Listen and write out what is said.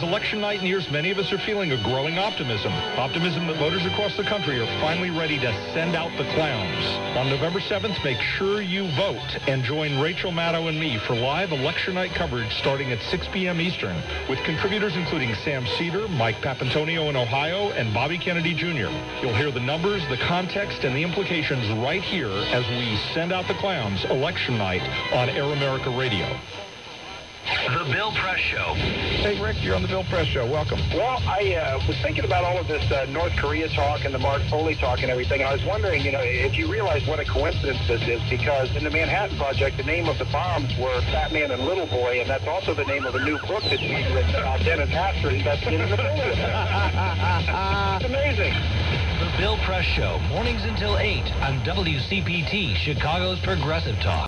As election night nears, many of us are feeling a growing optimism. Optimism that voters across the country are finally ready to send out the clowns. On November 7th, make sure you vote and join Rachel Maddow and me for live election night coverage starting at 6 p.m. Eastern with contributors including Sam Cedar, Mike Papantonio in Ohio, and Bobby Kennedy Jr. You'll hear the numbers, the context, and the implications right here as we send out the clowns election night on Air America Radio. The Bill Press Show. Hey, Rick, you're on the Bill Press Show. Welcome. Well, I was thinking about all of this North Korea talk and the Mark Foley talk and everything, and I was wondering, if you realize what a coincidence this is, because in the Manhattan Project, the name of the bombs were Fat Man and Little Boy, and that's also the name of a new book that's being written about Dennis Hastert that's in the building. It's amazing. The Bill Press Show, mornings until 8 on WCPT, Chicago's Progressive Talk.